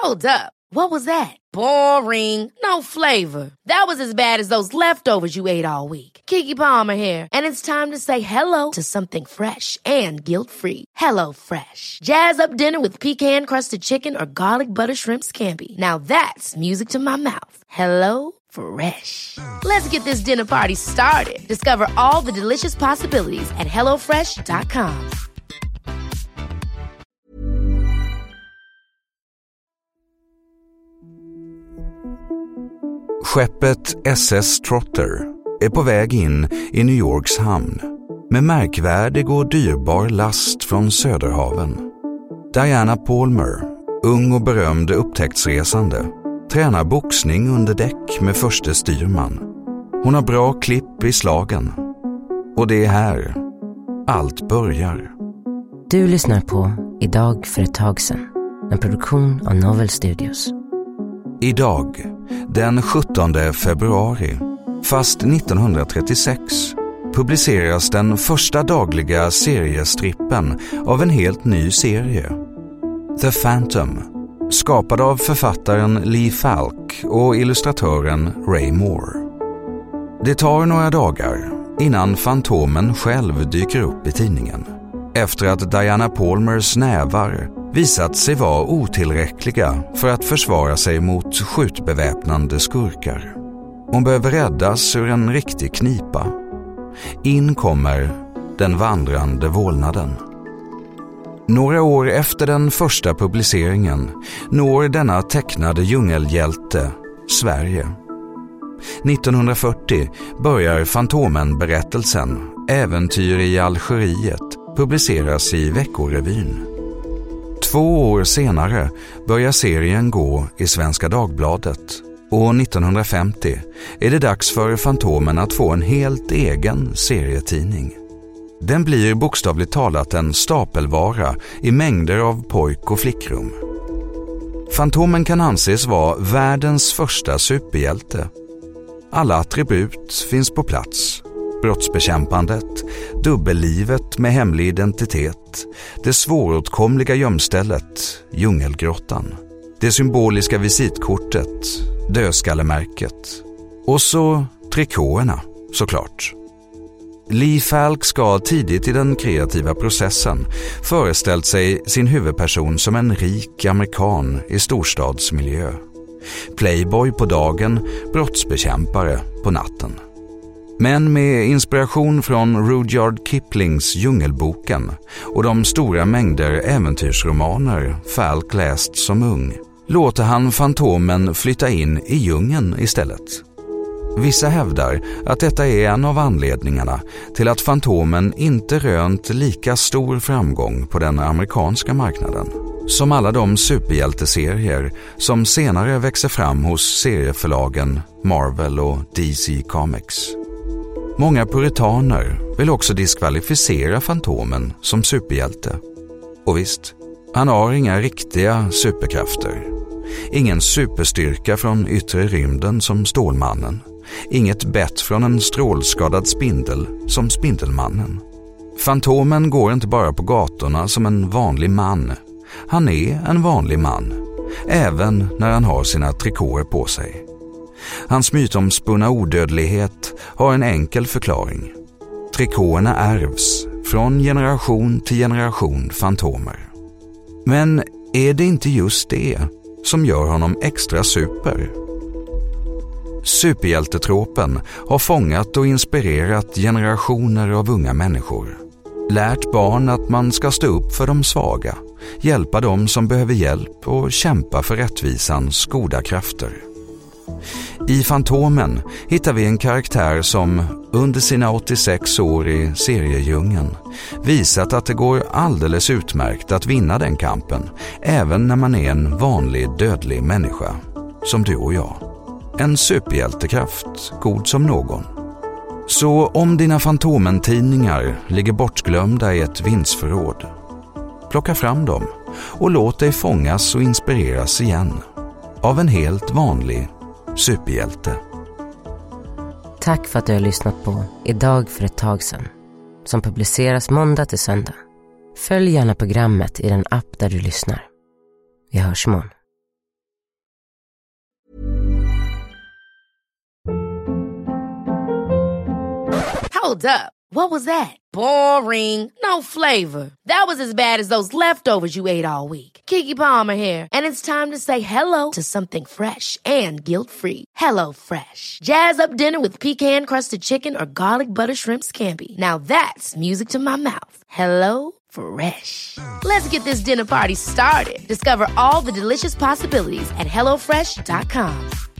Hold up. What was that? Boring. No flavor. That was as bad as those leftovers you ate all week. Keke Palmer here, and it's time to say hello to something fresh and guilt-free. Hello Fresh. Jazz up dinner with pecan-crusted chicken or garlic butter shrimp scampi. Now that's music to my mouth. Hello Fresh. Let's get this dinner party started. Discover all the delicious possibilities at hellofresh.com. Skeppet SS Trotter är på väg in i New Yorks hamn med märkvärdig och dyrbar last från Söderhaven. Diana Palmer, ung och berömd upptäcktsresande, tränar boxning under däck med förste styrman. Hon har bra klipp i slagen. Och det är här allt börjar. Du lyssnar på Idag för ett tag sedan, en produktion av Novel Studios. Idag, den 17 februari, fast 1936, publiceras den första dagliga seriestrippen av en helt ny serie. The Phantom, skapad av författaren Lee Falk och illustratören Ray Moore. Det tar några dagar innan Fantomen själv dyker upp i tidningen, efter att Diana Palmers nävar visat sig vara otillräckliga för att försvara sig mot skjutbeväpnande skurkar. Hon behöver räddas ur en riktig knipa. In kommer den vandrande vålnaden. Några år efter den första publiceringen når denna tecknade djungelhjälte Sverige. 1940 börjar Fantomen-berättelsen Äventyr i Algeriet publiceras i Veckorevyn. 2 år senare börjar serien gå i Svenska Dagbladet och 1950 är det dags för Fantomen att få en helt egen serietidning. Den blir bokstavligt talat en stapelvara i mängder av pojk- och flickrum. Fantomen kan anses vara världens första superhjälte. Alla attribut finns på plats. Brottsbekämpandet, dubbellivet med hemlig identitet, det svåråtkomliga gömstället, djungelgrottan, det symboliska visitkortet, dödskallemärket och så trikåerna, såklart. Lee Falk ska tidigt i den kreativa processen föreställt sig sin huvudperson som en rik amerikan i storstadsmiljö. Playboy på dagen, brottsbekämpare på natten. Men med inspiration från Rudyard Kiplings Djungelboken och de stora mängder äventyrsromaner Falk läst som ung, låter han Fantomen flytta in i djungeln istället. Vissa hävdar att detta är en av anledningarna till att Fantomen inte rönt lika stor framgång på den amerikanska marknaden som alla de superhjälteserier som senare växer fram hos serieförlagen Marvel och DC Comics. Många puritaner vill också diskvalificera Fantomen som superhjälte. Och visst, han har inga riktiga superkrafter. Ingen superstyrka från yttre rymden som Stålmannen. Inget bett från en strålskadad spindel som Spindelmannen. Fantomen går inte bara på gatorna som en vanlig man. Han är en vanlig man, även när han har sina trikåer på sig. Hans mytomspunna odödlighet har en enkel förklaring. Trikåerna ärvs från generation till generation fantomer. Men är det inte just det som gör honom extra super? Superhjältetropen har fångat och inspirerat generationer av unga människor. Lärt barn att man ska stå upp för de svaga, hjälpa dem som behöver hjälp och kämpa för rättvisans goda krafter. I Fantomen hittar vi en karaktär som under sina 86 år i seriedjungeln visat att det går alldeles utmärkt att vinna den kampen, även när man är en vanlig dödlig människa, som du och jag. En superhjältekraft, god som någon. Så om dina Fantomen-tidningar ligger bortglömda i ett vindsförråd, plocka fram dem och låt dig fångas och inspireras igen av en helt vanlig superhjälte. Tack för att du har lyssnat på Idag för ett tag sedan, som publiceras måndag till söndag. Följ gärna programmet i den app där du lyssnar. Vi hörs imorgon. Hold up. What was that? Boring. No flavor. That was as bad as those leftovers you ate all week. Keke Palmer here, and it's time to say hello to something fresh and guilt-free. Hello Fresh. Jazz up dinner with pecan-crusted chicken or garlic butter shrimp scampi. Now that's music to my mouth. Hello Fresh. Let's get this dinner party started. Discover all the delicious possibilities at hellofresh.com.